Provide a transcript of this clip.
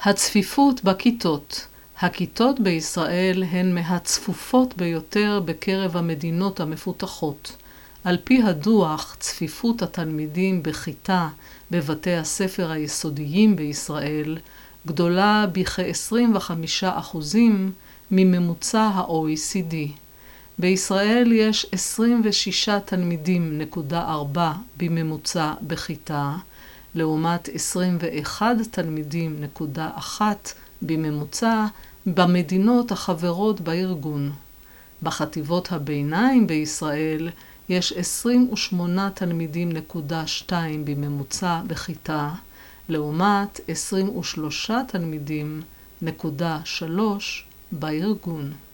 הצפיפות בכיתות. הכיתות בישראל הן מהצפופות ביותר בקרב המדינות המפותחות. על פי הדוח, צפיפות התלמידים בכיתה בבתי הספר היסודיים בישראל גדולה בכ-25% מממוצע ה-OECD. בישראל יש 26 תלמידים.4 בממוצע בכיתה, לעומת 21 תלמידים.1 בממוצע במדינות החברות בארגון. בחטיבות הביניים בישראל יש 28 תלמידים.2 בממוצע בכיתה, לעומת 23 תלמידים.3 בארגון.